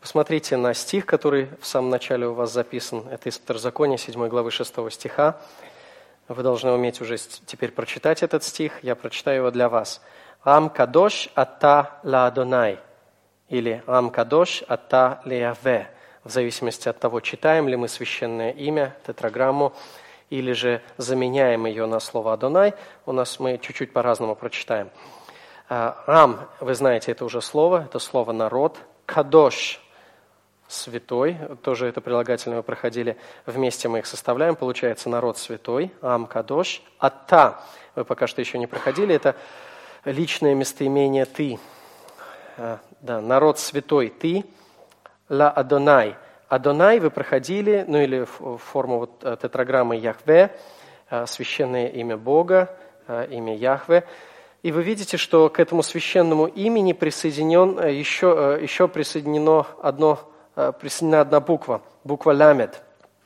Посмотрите на стих, который в самом начале у вас записан. Это из Второзакония, 7 главы 6 стиха. Вы должны уметь уже теперь прочитать этот стих. Я прочитаю его для вас. «Ам кадош ата ла Адонай» или «Ам кадош ата ле Яхве», в зависимости от того, читаем ли мы священное имя, тетраграмму, или же заменяем ее на слово «Адонай». Мы чуть-чуть по-разному прочитаем. «Ам», вы знаете, это уже слово, это слово «народ». «Кадош» – «святой», тоже это прилагательное мы проходили, вместе мы их составляем, получается «народ святой». «Ам кадош». «Ата» вы пока что еще не проходили, это личное местоимение «ты». Да, «народ святой ты». «Ла Адонай». «Адонай» вы проходили, или форму тетраграммы «Яхве», священное имя Бога, имя Яхве. И вы видите, что к этому священному имени присоединена одна буква, буква «ламед».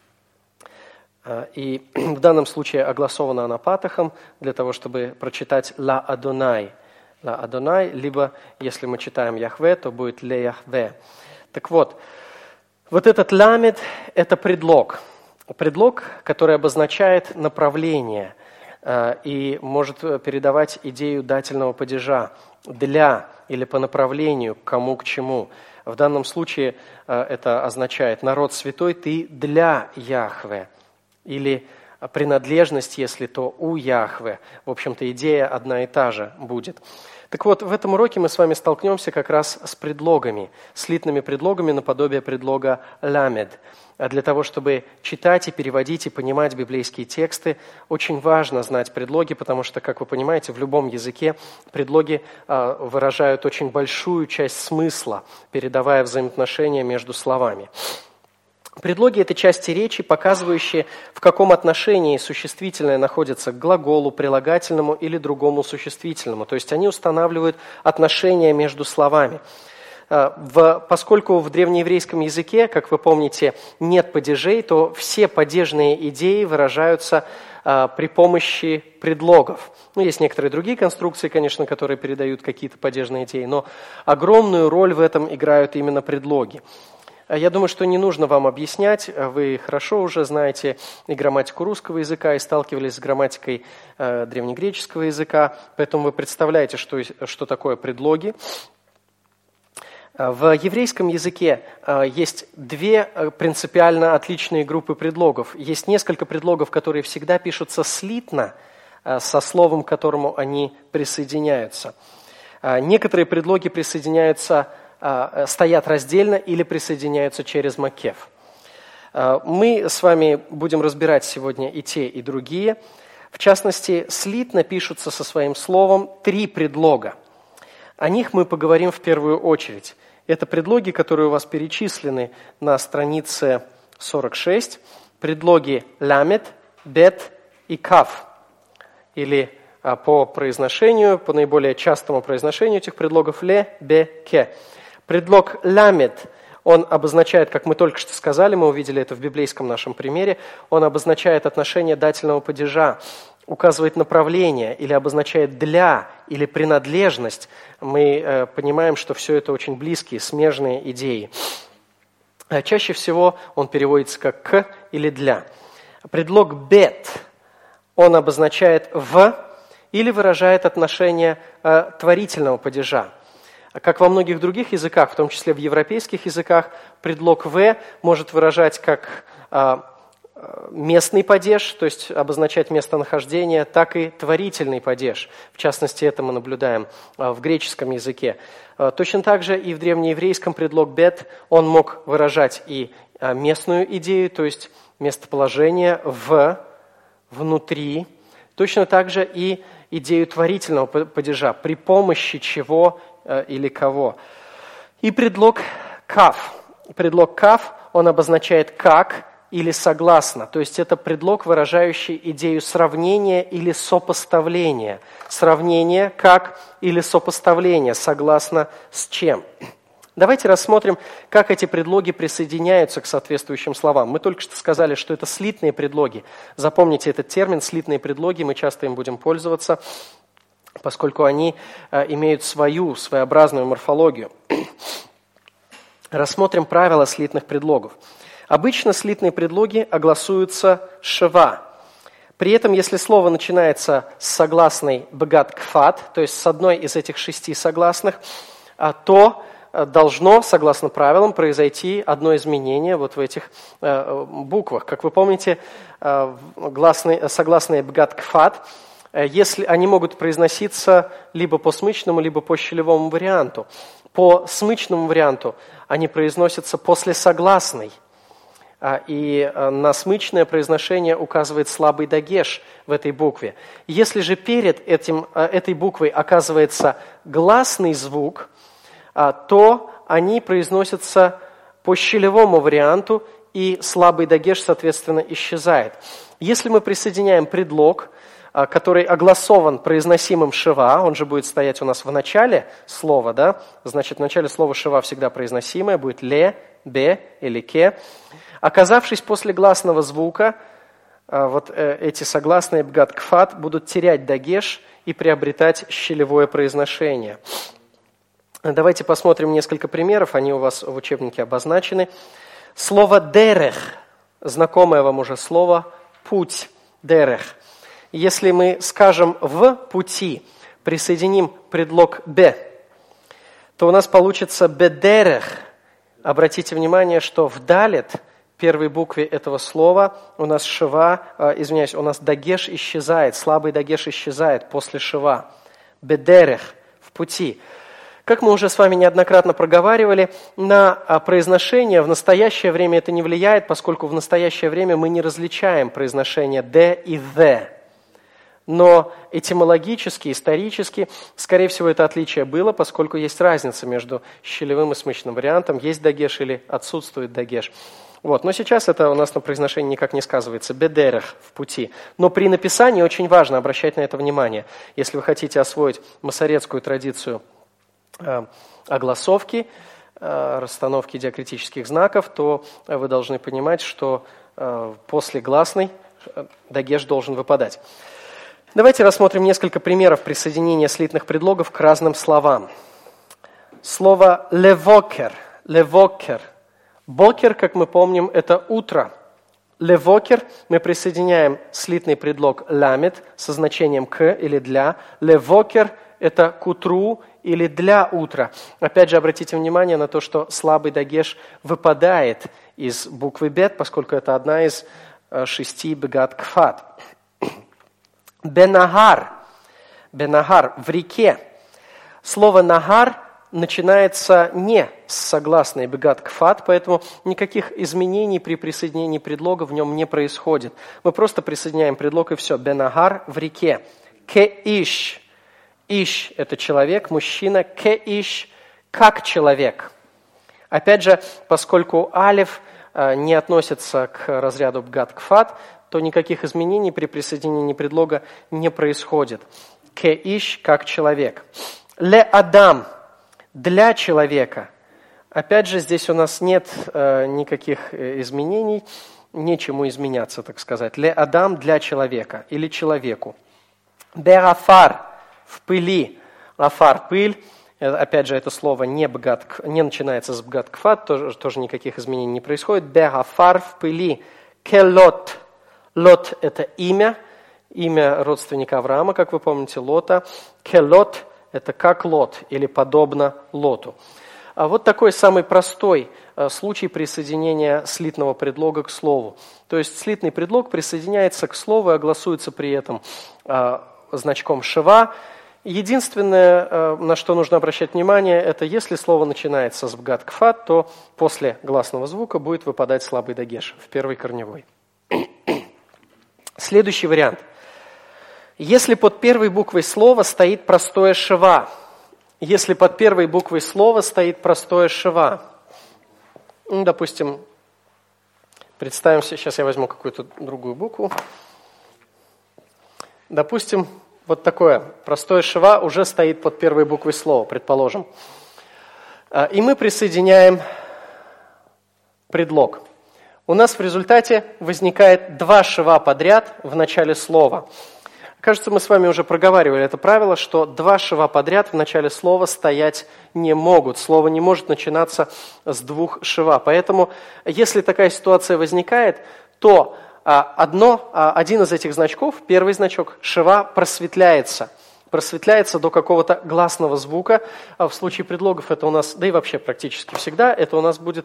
И в данном случае огласована она патахом для того, чтобы прочитать «Ла Адонай». «Ла Адонай», либо, если мы читаем «Яхве», то будет «Ле Яхве». Так вот этот ламед – это предлог. Предлог, который обозначает направление и может передавать идею дательного падежа для или по направлению к кому, к чему. В данном случае это означает «народ святой ты для Яхве» или принадлежность, если то у Яхве. В общем-то, идея одна и та же будет. Так вот, в этом уроке мы с вами столкнемся как раз с предлогами, слитными предлогами наподобие предлога «ламед». А для того, чтобы читать и переводить и понимать библейские тексты, очень важно знать предлоги, потому что, как вы понимаете, в любом языке предлоги выражают очень большую часть смысла, передавая взаимоотношения между словами. Предлоги – это части речи, показывающие, в каком отношении существительное находится к глаголу, прилагательному или другому существительному. То есть они устанавливают отношения между словами. Поскольку в древнееврейском языке, как вы помните, нет падежей, то все падежные идеи выражаются при помощи предлогов. Есть некоторые другие конструкции, конечно, которые передают какие-то падежные идеи, но огромную роль в этом играют именно предлоги. Я думаю, что не нужно вам объяснять, вы хорошо уже знаете и грамматику русского языка, и сталкивались с грамматикой древнегреческого языка, поэтому вы представляете, что такое предлоги. В еврейском языке есть две принципиально отличные группы предлогов. Есть несколько предлогов, которые всегда пишутся слитно, со словом, к которому они присоединяются. Некоторые предлоги стоят раздельно или присоединяются через макеф. Мы с вами будем разбирать сегодня и те, и другие. В частности, слитно пишутся со своим словом три предлога. О них мы поговорим в первую очередь. Это предлоги, которые у вас перечислены на странице 46. Предлоги ламед, бет и кав. Или по произношению, по наиболее частому произношению этих предлогов ле, бе, ке. Предлог ламед, он обозначает, как мы только что сказали, мы увидели это в библейском нашем примере, он обозначает отношение дательного падежа, указывает направление или обозначает для или принадлежность. Мы понимаем, что все это очень близкие, смежные идеи. Чаще всего он переводится как «к» или «для». Предлог бет, он обозначает «в» или выражает отношение творительного падежа. Как во многих других языках, в том числе в европейских языках, предлог «в» может выражать как местный падеж, то есть обозначать местонахождение, так и творительный падеж. В частности, это мы наблюдаем в греческом языке. Точно так же и в древнееврейском предлог «бет» он мог выражать и местную идею, то есть местоположение внутри, точно так же и идею творительного падежа, при помощи чего или кого. И предлог «кав». Предлог «кав», он обозначает «как» или «согласно». То есть это предлог, выражающий идею сравнения или сопоставления. Сравнение «как» или сопоставление, согласно с чем. Давайте рассмотрим, как эти предлоги присоединяются к соответствующим словам. Мы только что сказали, что это слитные предлоги. Запомните этот термин «слитные предлоги», мы часто им будем пользоваться, поскольку они имеют свою своеобразную морфологию. рассмотрим правила слитных предлогов. Обычно слитные предлоги огласуются шва. При этом, если слово начинается с согласной бгат-кфат, то есть с одной из этих 6 согласных, то должно, согласно правилам, произойти одно изменение вот в этих буквах. Как вы помните, согласные бгат-кфат, если они могут произноситься либо по смычному, либо по щелевому варианту. По смычному варианту они произносятся после согласной. И на смычное произношение указывает слабый дагеш в этой букве. Если же перед этой буквой оказывается гласный звук, то они произносятся по щелевому варианту, и слабый дагеш, соответственно, исчезает. Если мы присоединяем предлог, который огласован произносимым шва, он же будет стоять у нас в начале слова, да? Значит, в начале слова шва всегда произносимое, будет ле, бе или ке. Оказавшись после гласного звука, вот эти согласные бгат-кфат будут терять дагеш и приобретать щелевое произношение. Давайте посмотрим несколько примеров, они у вас в учебнике обозначены. Слово «дерех», знакомое вам уже слово «путь», «дерех». Если мы скажем «в пути», присоединим предлог «бе», то у нас получится «бедерех». Обратите внимание, что в «далет», первой букве этого слова, у нас у нас дагеш исчезает, слабый дагеш исчезает после шва. «Бедерех», в пути. Как мы уже с вами неоднократно проговаривали, на произношение в настоящее время это не влияет, поскольку в настоящее время мы не различаем произношение «д» и «the». Но этимологически, исторически, скорее всего, это отличие было, поскольку есть разница между щелевым и смычным вариантом, есть дагеш или отсутствует дагеш. Вот. Но сейчас это у нас на произношении никак не сказывается. «Бедерех» в пути. Но при написании очень важно обращать на это внимание. Если вы хотите освоить масорецкую традицию огласовки, расстановки диакритических знаков, то вы должны понимать, что после гласной дагеш должен выпадать. Давайте рассмотрим несколько примеров присоединения слитных предлогов к разным словам. Слово «левокер», «левокер». «Бокер», как мы помним, это «утро». «Левокер» мы присоединяем слитный предлог «ламет» со значением «к» или «для». «Левокер» это «к утру» или «для утра». Опять же, обратите внимание на то, что слабый дагеш выпадает из буквы «бет», поскольку это одна из 6 бгат-кфат. «Бенагар», «бенагар» в реке. Слово «нагар» начинается не с согласной бгат-кфат, поэтому никаких изменений при присоединении предлога в нем не происходит. Мы просто присоединяем предлог и все. «Бенагар» в реке. «Ке-иш». «Иш» – это человек, мужчина. «Ке-иш» – как человек. Опять же, поскольку алиф не относится к разряду бгат-кфат, то никаких изменений при присоединении предлога не происходит. «Ке-иш» – как человек. «Ле-адам» – для человека. Опять же, здесь у нас нет никаких изменений, нечему изменяться, так сказать. «Ле-адам» – для человека или человеку. «Берафар» – в пыли. «Афар» – пыль. Опять же, это слово не начинается с бгат-кфат, тоже никаких изменений не происходит. «Берафар» – в пыли. «Келот» – «лот» – это имя родственника Авраама, как вы помните, Лота. «Келот» – это как Лот или подобно Лоту. А вот такой самый простой случай присоединения слитного предлога к слову. То есть слитный предлог присоединяется к слову и огласуется при этом значком шва. Единственное, на что нужно обращать внимание, это если слово начинается с бгат-кфат, то после гласного звука будет выпадать слабый дагеш в первой корневой. Следующий вариант. Если под первой буквой слова стоит простое шва. Если под первой буквой слова стоит простое шва. Допустим, представим себе, сейчас я возьму какую-то другую букву. Допустим, вот такое простое шва уже стоит под первой буквой слова, предположим. И мы присоединяем предлог. У нас в результате возникает 2 шва подряд в начале слова. Кажется, мы с вами уже проговаривали это правило, что два шва подряд в начале слова стоять не могут. Слово не может начинаться с двух шва. Поэтому, если такая ситуация возникает, то один из этих значков, первый значок шва, просветляется до какого-то гласного звука. В случае предлогов это у нас, да и вообще практически всегда, это у нас будет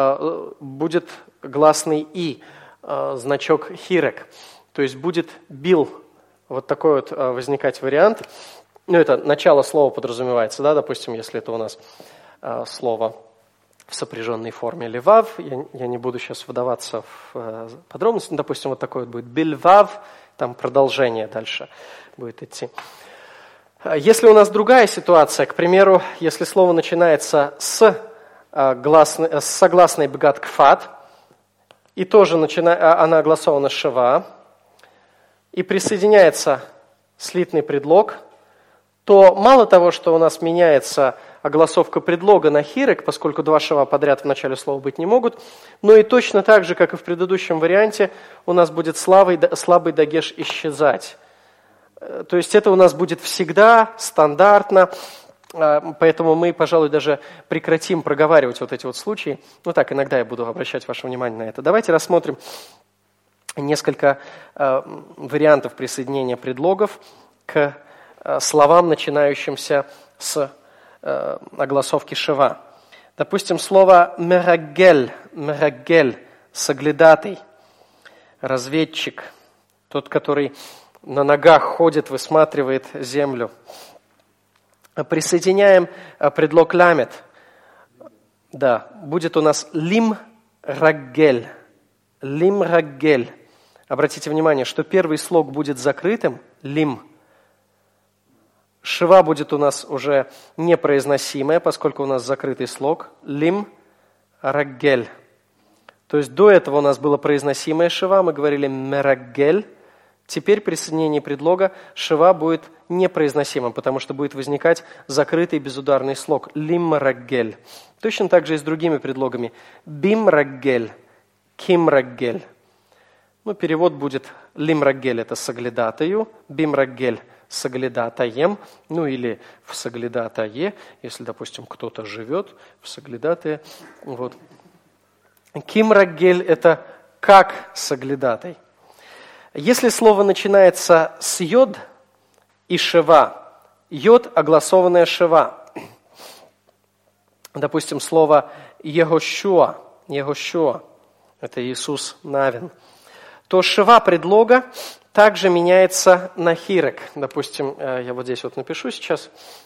гласный «и», значок хирек. То есть будет бил. Вот такой вот возникать вариант. Ну, это начало слова подразумевается, да, допустим, если это у нас слово в сопряженной форме левав. Я не буду сейчас вдаваться в подробности. Допустим, вот такой вот будет бильвав, там продолжение дальше будет идти. Если у нас другая ситуация, к примеру, если слово начинается с согласной бгат кфат, и тоже она огласована шва, и присоединяется слитный предлог, то мало того, что у нас меняется огласовка предлога на хирек, поскольку два шва подряд в начале слова быть не могут, но и точно так же, как и в предыдущем варианте, у нас будет слабый дагеш исчезать. То есть это у нас будет всегда стандартно, поэтому мы, пожалуй, даже прекратим проговаривать вот эти вот случаи. Ну так, иногда я буду обращать ваше внимание на это. Давайте рассмотрим несколько вариантов присоединения предлогов к словам, начинающимся с огласовки шва. Допустим, слово мерагель, соглядатый, разведчик, тот, который на ногах ходит, высматривает землю. Присоединяем предлог ламет. Да, будет у нас лим-раггель. Лим-раггель. Обратите внимание, что первый слог будет закрытым, лим. Шва будет у нас уже непроизносимая, поскольку у нас закрытый слог, лим-раггель. То есть до этого у нас было произносимое шва, мы говорили мераггель. Теперь при соединении предлога шва будет непроизносимым, потому что будет возникать закрытый безударный слог, лим-раггель. Точно так же и с другими предлогами, бим-раггель, ким-раггель. Ну, перевод будет лим-раггель – это соглядатаю, бим-раггель – соглядатаем, ну или в соглядатае, если, допустим, кто-то живет в соглядатае. Вот. Ким-раггель – это как соглядатай. Если слово начинается с йод и шева, йод – огласованная шева. Допустим, слово Егошуа, это Иисус Навин, то шева предлога также меняется на хирек. Допустим, я вот здесь вот напишу сейчас.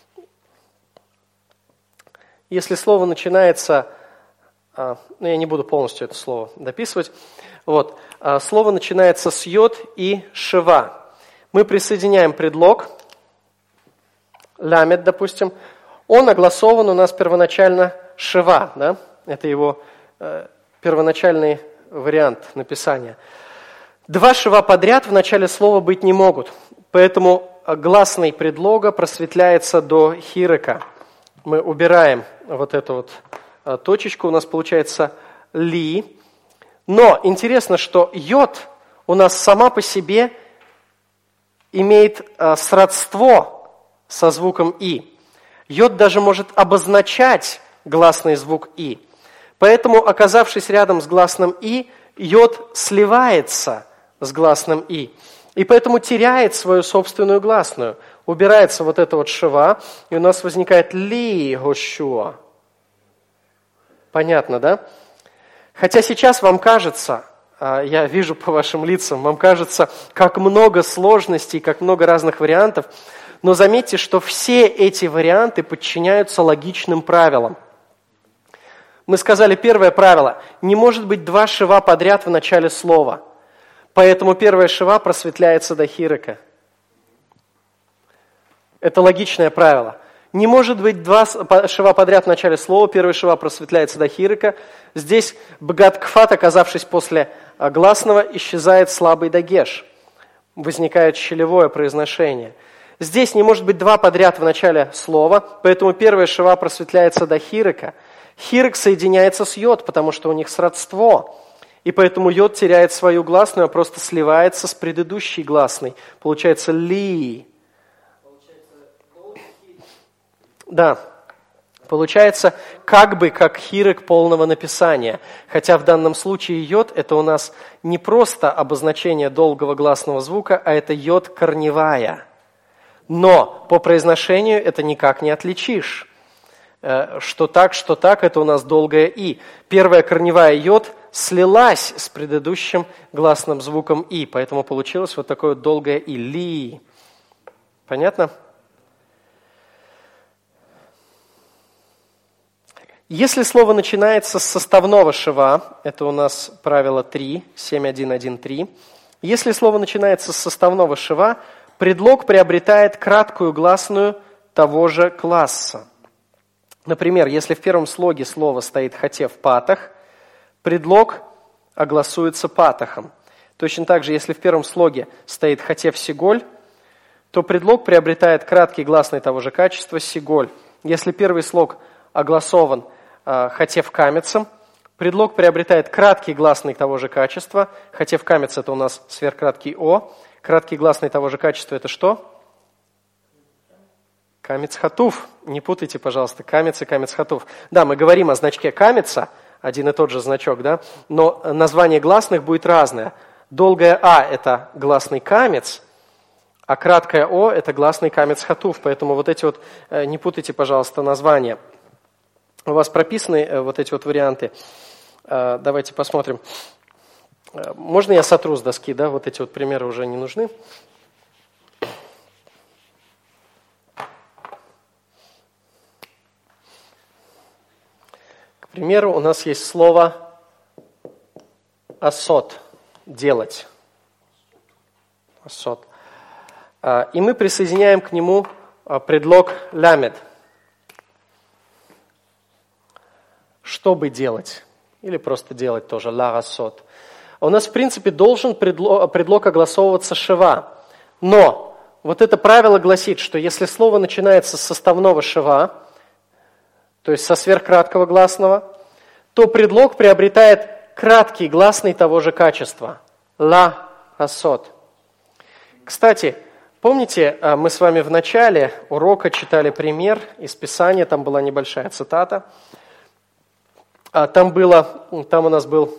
Если слово начинается, я не буду полностью это слово дописывать, вот, слово начинается с йод и шева. Мы присоединяем предлог, ламет, допустим, он огласован у нас первоначально шева, да? Это его первоначальный вариант написания. Два шва подряд в начале слова быть не могут, поэтому гласный предлога просветляется до хирека. Мы убираем вот эту вот точечку, у нас получается ли. Но интересно, что йод у нас сама по себе имеет сродство со звуком и. Йод даже может обозначать гласный звук и. Поэтому, оказавшись рядом с гласным и, йод сливается с гласным и. И поэтому теряет свою собственную гласную. Убирается вот эта вот шева, и у нас возникает ли гошуа. Понятно, да? Хотя сейчас вам кажется, я вижу по вашим лицам, вам кажется, как много сложностей, как много разных вариантов, но заметьте, что все эти варианты подчиняются логичным правилам. Мы сказали первое правило, не может быть два шва подряд в начале слова, поэтому первая шва просветляется до хирека. Это логичное правило. Не может быть два шва подряд в начале слова, первая шва просветляется до хирека. Здесь бгат кфат, оказавшись после гласного, исчезает слабый дагеш. Возникает щелевое произношение. Здесь не может быть два подряд в начале слова, поэтому первая шва просветляется до хирека. Хирек соединяется с йод, потому что у них сродство. И поэтому йод теряет свою гласную, а просто сливается с предыдущей гласной. Получается ли. Да. Получается как бы как хирек полного написания. Хотя в данном случае йод это у нас не просто обозначение долгого гласного звука, а это йод корневая. Но по произношению это никак не отличишь. Что так, это у нас долгое «и». Первая корневая йод слилась с предыдущим гласным звуком «и», поэтому получилось вот такое долгое «и». Ли. Понятно? Если слово начинается с составного шва, это у нас правило 3, 7.1.1.3. Если слово начинается с составного шва, предлог приобретает краткую гласную того же класса. Например, если в первом слоге слова стоит «хотев патах», предлог огласуется патахом. Точно так же, если в первом слоге стоит «хотев сиголь», то предлог приобретает краткий гласный того же качества «сиголь». Если первый слог огласован «хотев камецем», предлог приобретает краткий гласный того же качества. «Хотев камец» – это у нас сверхкраткий «о». Краткий гласный того же качества – это что? Камец хатув. Не путайте, пожалуйста, камец и камец хатув. Да, мы говорим о значке камеца, один и тот же значок, да, но название гласных будет разное. Долгое «а» – это гласный камец, а краткое «о» – это гласный камец хатув. Поэтому вот эти вот, не путайте, пожалуйста, названия. У вас прописаны вот эти вот варианты. Давайте посмотрим. Можно я сотру с доски, да, вот эти вот примеры уже не нужны. К примеру, у нас есть слово «асот» – «делать». «Асот». И мы присоединяем к нему предлог «лямед». Чтобы делать. Или просто делать тоже «ла-асот». У нас, в принципе, должен предлог огласовываться шева. Но вот это правило гласит, что если слово начинается с составного шева, то есть со сверхкраткого гласного, то предлог приобретает краткий гласный того же качества. Ла-асот. Кстати, помните, мы с вами в начале урока читали пример из Писания, там была небольшая цитата. Там у нас был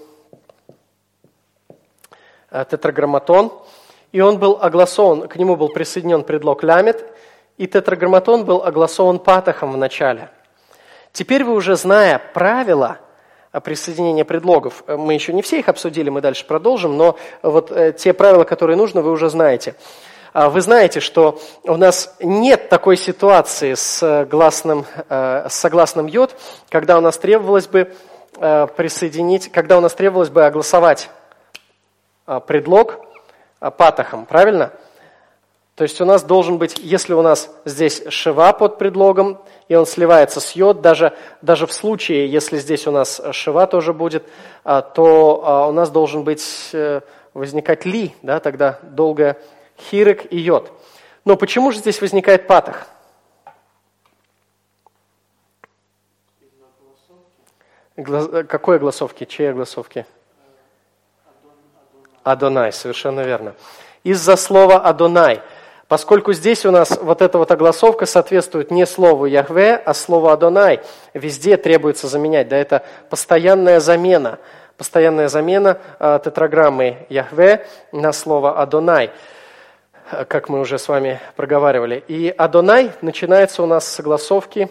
тетраграмматон, и он был огласован, к нему был присоединен предлог лямед, и тетраграмматон был огласован патахом в начале. Теперь вы уже, зная правила присоединения предлогов, мы еще не все их обсудили, мы дальше продолжим, но вот те правила, которые нужно, вы уже знаете. Вы знаете, что у нас нет такой ситуации с согласным йод, когда у нас требовалось бы когда у нас требовалось бы огласовать предлог патахом, правильно? То есть у нас должен быть, если у нас здесь шева под предлогом, и он сливается с йод, даже в случае, если здесь у нас шева тоже будет, то у нас должен возникать ли, да, тогда долгое хирек и йод. Но почему же здесь возникает патах? Какой огласовки? Чьей огласовки? Адонай, совершенно верно. Из-за слова Адонай. Поскольку здесь у нас вот эта вот огласовка соответствует не слову Яхве, а слову Адонай, везде требуется заменять. Да, это постоянная замена. Постоянная замена тетраграммы Яхве на слово Адонай, как мы уже с вами проговаривали. И Адонай начинается у нас с огласовки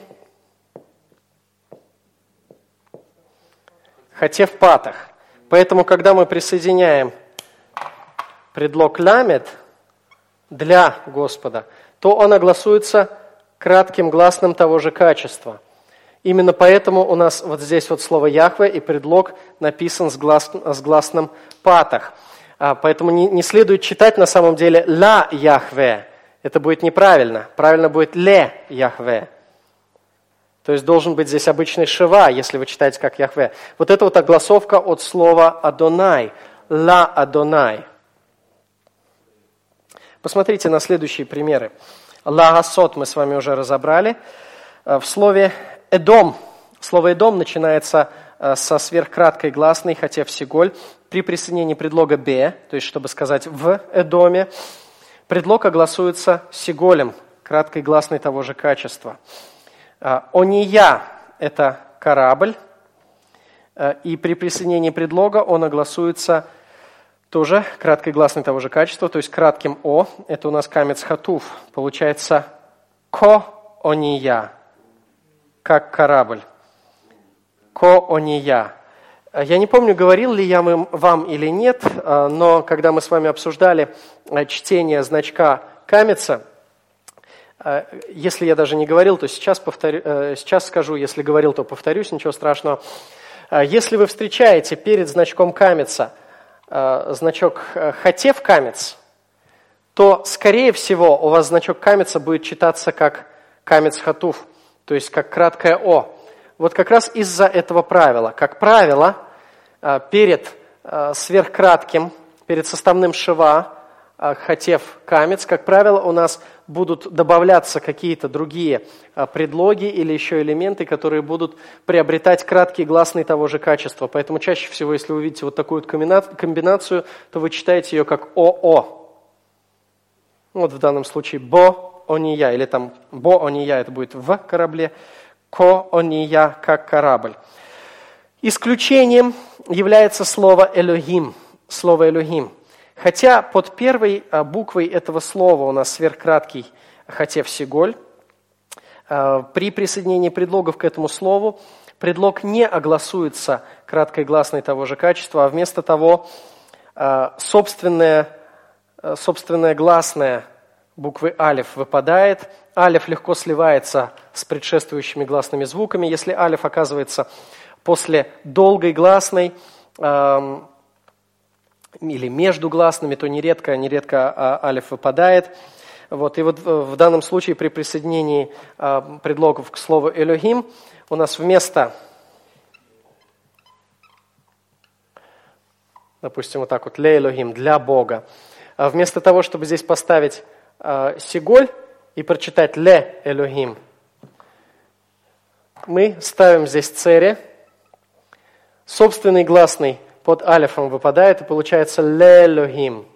хотев патах. Поэтому, когда мы присоединяем предлог лямед для Господа, то он огласуется кратким гласным того же качества. Именно поэтому у нас вот здесь вот слово Яхве и предлог написан с гласным патах. Поэтому не следует читать на самом деле «ла Яхве». Это будет неправильно. Правильно будет «ле Яхве». То есть должен быть здесь обычный шева, если вы читаете как Яхве. Вот это вот огласовка от слова Адонай. «Ла Адонай». Посмотрите на следующие примеры. «Ла-асот» мы с вами уже разобрали. В слове «эдом». Слово «эдом» начинается со сверхкраткой гласной «хотев сиголь». При присоединении предлога «бе», то есть чтобы сказать «в Эдоме», предлог огласуется сиголем, краткой гласной того же качества. «Ония» – это корабль, и при присоединении предлога он огласуется тоже краткой гласной того же качества, то есть кратким «о». Это у нас камец хатуф. Получается «ко-ония», как корабль. «Ко-ония». Я не помню, говорил ли я вам или нет, но когда мы с вами обсуждали чтение значка камеца, если я даже не говорил, то сейчас скажу, если говорил, то повторюсь, ничего страшного. Если вы встречаете перед значком камеца значок «хотев камец», то, скорее всего, у вас значок камеца будет читаться как камец хатуф, то есть как краткое «о». Вот как раз из-за этого правила. Как правило, перед сверхкратким, перед составным шива, хотев камец, как правило, у нас будут добавляться какие-то другие предлоги или еще элементы, которые будут приобретать краткие гласные того же качества. Поэтому чаще всего, если вы видите вот такую вот комбинацию, то вы читаете ее как «о-о». Вот в данном случае «бо-ония» или там «бо-ония» это будет «в корабле», «ко-ония» как корабль. Исключением является слово «элохим», слово «элохим». Хотя под первой буквой этого слова у нас сверхкраткий «хотев сиголь», при присоединении предлогов к этому слову предлог не огласуется краткой гласной того же качества, а вместо того собственная гласная буквы алиф выпадает. Алиф легко сливается с предшествующими гласными звуками. Если алиф оказывается после долгой гласной или между гласными, то нередко алиф выпадает. Вот. И вот в данном случае при присоединении предлогов к слову «элохим» у нас вместо, допустим, вот так вот, «ле элохим» – «для Бога», вместо того, чтобы здесь поставить сиголь и прочитать «ле элохим», мы ставим здесь цере, собственный гласный под алифом выпадает, и получается «ле элохим».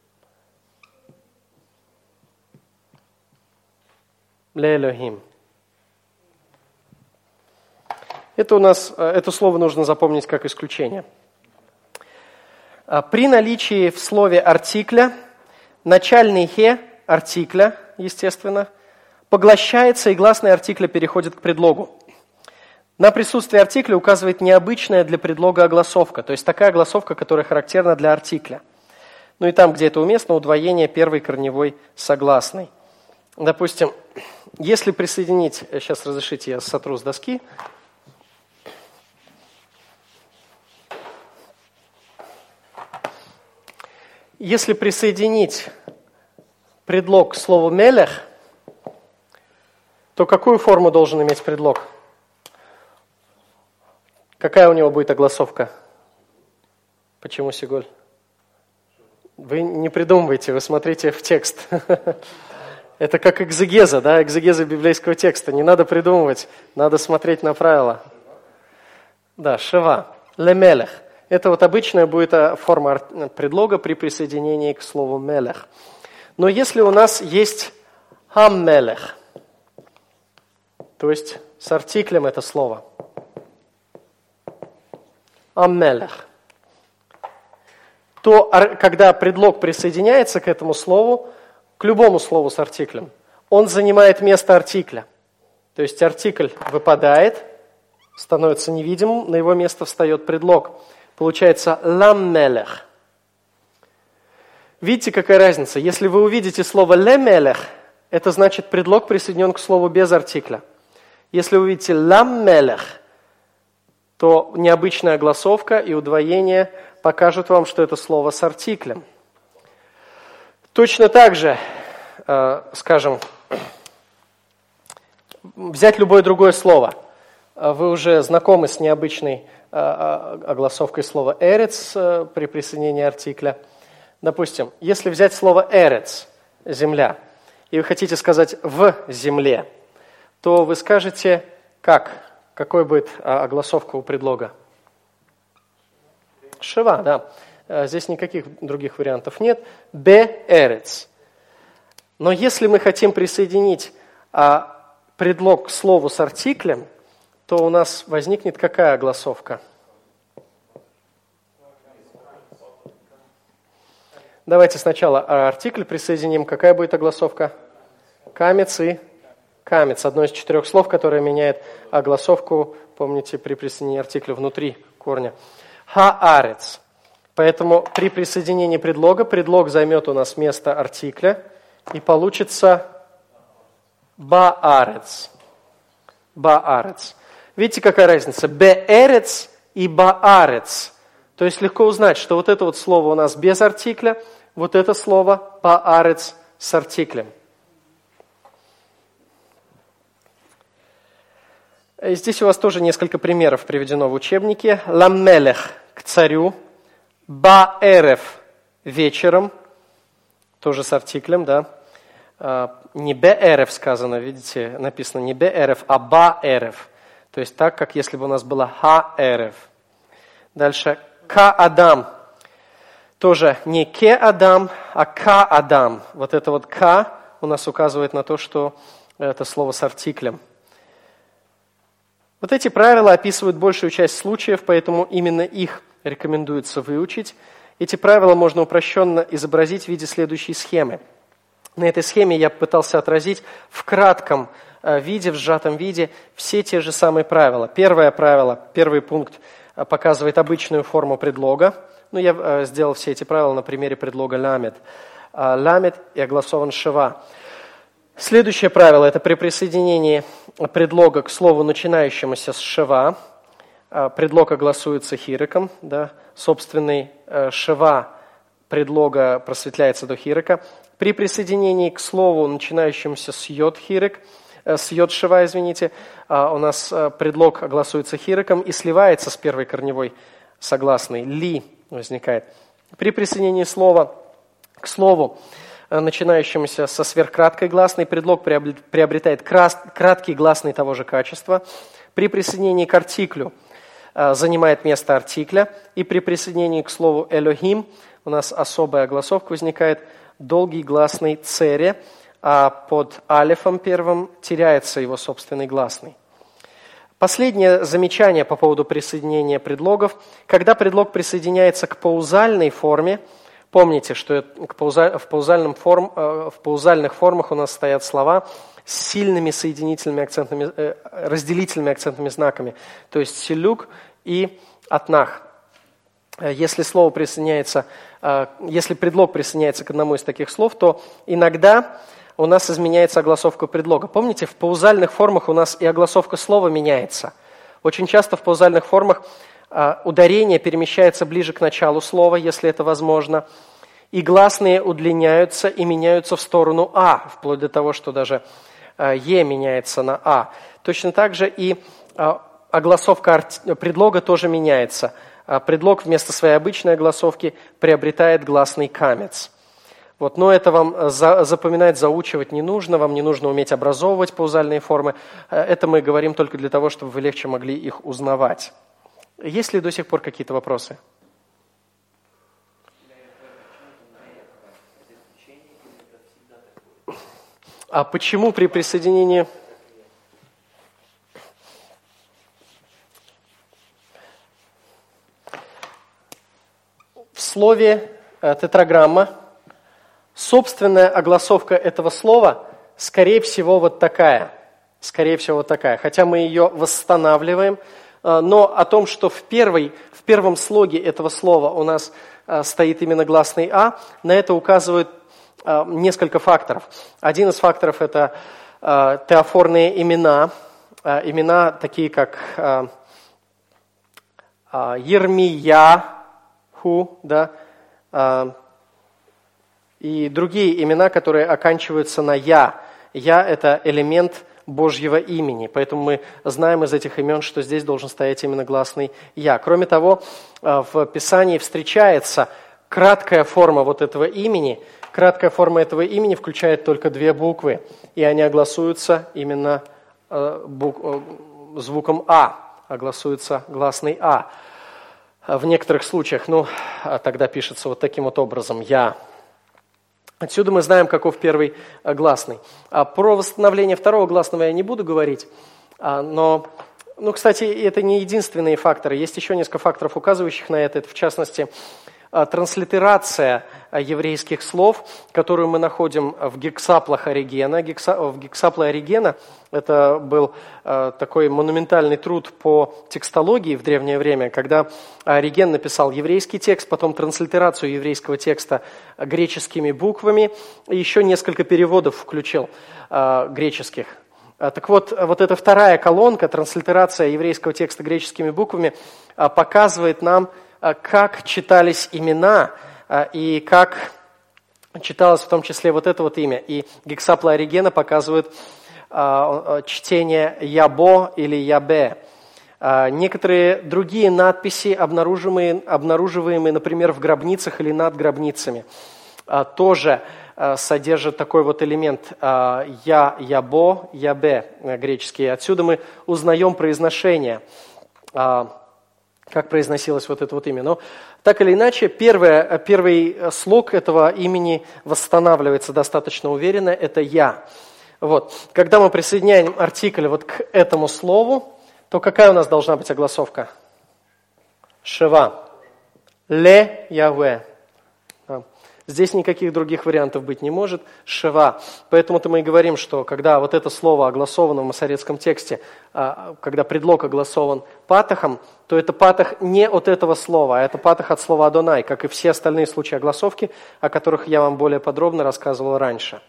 «Ле элохим». Это слово нужно запомнить как исключение. При наличии в слове артикля, начальный «хе» артикля, естественно, поглощается, и гласный артикля переходит к предлогу. На присутствие артикля указывает необычная для предлога огласовка, то есть такая огласовка, которая характерна для артикля. Ну и там, где это уместно, удвоение первой корневой согласной. Допустим, если присоединить, сейчас разрешите, я сотру с доски. Если присоединить предлог к слову «мелех», то какую форму должен иметь предлог? Какая у него будет огласовка? Почему сиголь? Вы не придумывайте, вы смотрите в текст. Это как экзегеза, да, экзегеза библейского текста. Не надо придумывать, надо смотреть на правила. Да, шева, лемелех. Это вот обычная будет форма предлога при присоединении к слову мелех. Но если у нас есть хаммелех, то есть с артиклем это слово, аммелех, то когда предлог присоединяется к этому слову, к любому слову с артиклем, он занимает место артикля. То есть артикль выпадает, становится невидимым, на его место встает предлог. Получается ламмелех. Видите, какая разница? Если вы увидите слово лемелех, это значит предлог присоединен к слову без артикля. Если вы увидите ламмелех, то необычная огласовка и удвоение покажут вам, что это слово с артиклем. Точно так же, скажем, взять любое другое слово. Вы уже знакомы с необычной огласовкой слова «эрец» при присоединении артикля. Допустим, если взять слово «эрец» – «земля», и вы хотите сказать «в земле», то вы скажете как? Какой будет огласовка у предлога? Шива, да. Здесь никаких других вариантов нет. Беэрец. Но если мы хотим присоединить предлог к слову с артиклем, то у нас возникнет какая огласовка? Давайте сначала артикль присоединим. Какая будет огласовка? Камец и камец. Одно из 4 слов, которое меняет огласовку, помните, при присоединении артикля внутри корня. Хаарец. Поэтому при присоединении предлога, предлог займет у нас место артикля, и получится баарец. Баарец. Видите, какая разница? Беэрец и баарец. То есть легко узнать, что вот это вот слово у нас без артикля, вот это слово баарец с артиклем. И здесь у вас тоже несколько примеров приведено в учебнике. Ламмелех к царю, баэрев вечером, тоже с артиклем, да. Не беэрев сказано, видите, написано не беэрев, а баэрев. То есть так, как если бы у нас было хаэрев. Дальше ка-адам. Тоже не ке-адам, а ка-адам. Вот это вот ка у нас указывает на то, что это слово с артиклем. Вот эти правила описывают большую часть случаев, поэтому именно их рекомендуется выучить. Эти правила можно упрощенно изобразить в виде следующей схемы. На этой схеме я пытался отразить в кратком виде, в сжатом виде все те же самые правила. Первое правило, первый пункт показывает обычную форму предлога. Я сделал все эти правила на примере предлога ламед. Ламед и огласован шива. Следующее правило – это при присоединении предлога к слову, начинающемуся с шива. Предлог огласуется хириком, да, собственный шива предлога просветляется до хирика. При присоединении к слову, начинающемуся с йод-хирик, с йод-шива, извините, у нас предлог огласуется хириком и сливается с первой корневой согласной. Ли возникает. При присоединении слова к слову, начинающемуся со сверхкраткой гласной, предлог приобретает краткий гласный того же качества. При присоединении к артиклю занимает место артикля. И при присоединении к слову «элохим» у нас особая огласовка возникает, долгий гласный цере, а под алефом первым теряется его собственный гласный. Последнее замечание по поводу присоединения предлогов. Когда предлог присоединяется к паузальной форме, помните, что в паузальных формах у нас стоят слова с сильными соединительными акцентными, разделительными акцентными знаками, то есть селюк и атнах. Если предлог присоединяется к одному из таких слов, то иногда у нас изменяется огласовка предлога. Помните, в паузальных формах у нас и огласовка слова меняется. Очень часто в паузальных формах ударение перемещается ближе к началу слова, если это возможно, и гласные удлиняются и меняются в сторону «а», вплоть до того, что даже «е» меняется на «а». Точно так же и огласовка предлога тоже меняется. Предлог вместо своей обычной огласовки приобретает гласный камец. Но это вам запоминать, заучивать не нужно, вам не нужно уметь образовывать паузальные формы. Это мы говорим только для того, чтобы вы легче могли их узнавать. Есть ли до сих пор какие-то вопросы? А почему при присоединении... В слове тетраграмма собственная огласовка этого слова, скорее всего, вот такая. Хотя мы ее восстанавливаем, но о том, что в первом слоге этого слова у нас стоит именно гласный «а», на это указывают несколько факторов. Один из факторов – это теофорные имена. Имена такие, как Ермияху, да, и другие имена, которые оканчиваются на «я». «Я» – это элемент Божьего имени, поэтому мы знаем из этих имен, что здесь должен стоять именно гласный «я». Кроме того, в Писании встречается краткая форма вот этого имени. Краткая форма этого имени включает только 2 буквы, и они огласуются именно звуком «а», огласуется гласный «а». в некоторых случаях, тогда пишется вот таким вот образом «я». Отсюда мы знаем, каков первый гласный. Про восстановление второго гласного я не буду говорить, но, кстати, это не единственные факторы. Есть еще несколько факторов, указывающих на это. Это, в частности, транслитерация еврейских слов, которую мы находим в гексаплах Оригена. В гексапле Оригена это был такой монументальный труд по текстологии в древнее время, когда Ориген написал еврейский текст, потом транслитерацию еврейского текста греческими буквами, и еще несколько переводов включил греческих. Так вот эта вторая колонка, транслитерация еврейского текста греческими буквами, показывает нам, как читались имена и как читалось в том числе вот это вот имя. И гексапла Оригена показывает чтение «ябо» или «ябе». Некоторые другие надписи, обнаруживаемые, например, в гробницах или над гробницами, тоже содержат такой вот элемент «я», «ябо», «ябе» греческий. Отсюда мы узнаем произношение, как произносилось вот это вот имя. Но так или иначе, первый слог этого имени восстанавливается достаточно уверенно, это «я». Вот. Когда мы присоединяем артикль вот к этому слову, то какая у нас должна быть огласовка? Шева. Ле Яхве. Здесь никаких других вариантов быть не может. Шева. Поэтому-то мы и говорим, что когда вот это слово огласовано в масоретском тексте, когда предлог огласован патахом, то это патах не от этого слова, а это патах от слова Адонай, как и все остальные случаи огласовки, о которых я вам более подробно рассказывал раньше.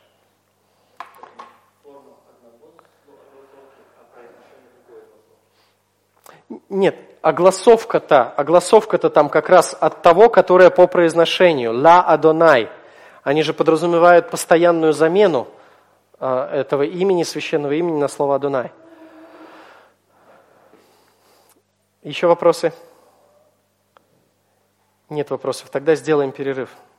Нет, огласовка-то там как раз от того, которое по произношению. Ла Адонай. Они же подразумевают постоянную замену этого имени, священного имени на слово Адонай. Еще вопросы? Нет вопросов. Тогда сделаем перерыв.